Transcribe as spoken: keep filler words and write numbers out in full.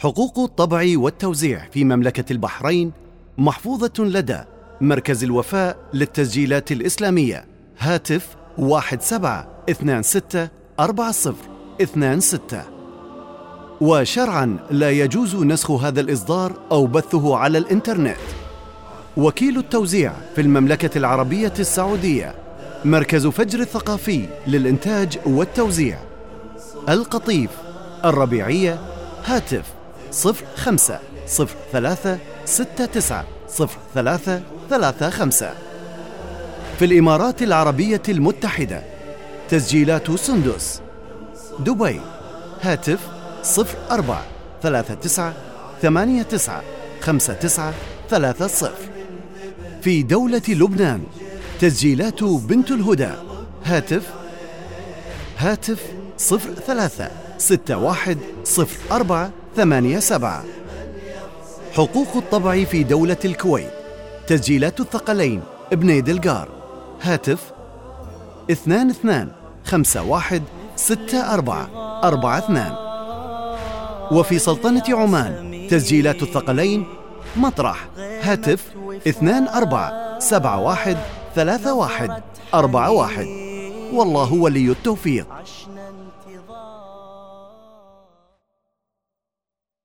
حقوق الطبع والتوزيع في مملكة البحرين محفوظة لدى مركز الوفاء للتسجيلات الإسلامية. هاتف واحد سبعة اثنان ستة أربعة صفر اثنان ستة. وشرعاً لا يجوز نسخ هذا الإصدار أو بثه على الإنترنت. وكيل التوزيع في المملكة العربية السعودية مركز فجر الثقافي للإنتاج والتوزيع، القطيف، الربيعية. هاتف صفر خمسة صفر ثلاثة ستة تسعة صفر ثلاثة ثلاثة خمسة. في الإمارات العربية المتحدة تسجيلات سندس، دبي. هاتف صفر أربعة ثلاثة تسعة ثمانية تسعة خمسة تسعة ثلاثة صفر. في دولة لبنان تسجيلات بنت الهدى. هاتف هاتف صفر ثلاثة ستة واحد صفر أربعة ثمانية سبعة. حقوق الطبع في دولة الكويت تسجيلات الثقلين ابن دلقار. هاتف اثنان اثنان خمسة واحد ستة أربعة أربعة اثنان. وفي سلطنة عمان تسجيلات الثقلين مطرح. هاتف اثنان أربعة سبعة واحد ثلاثة واحد أربعة واحد. والله ولي التوفيق.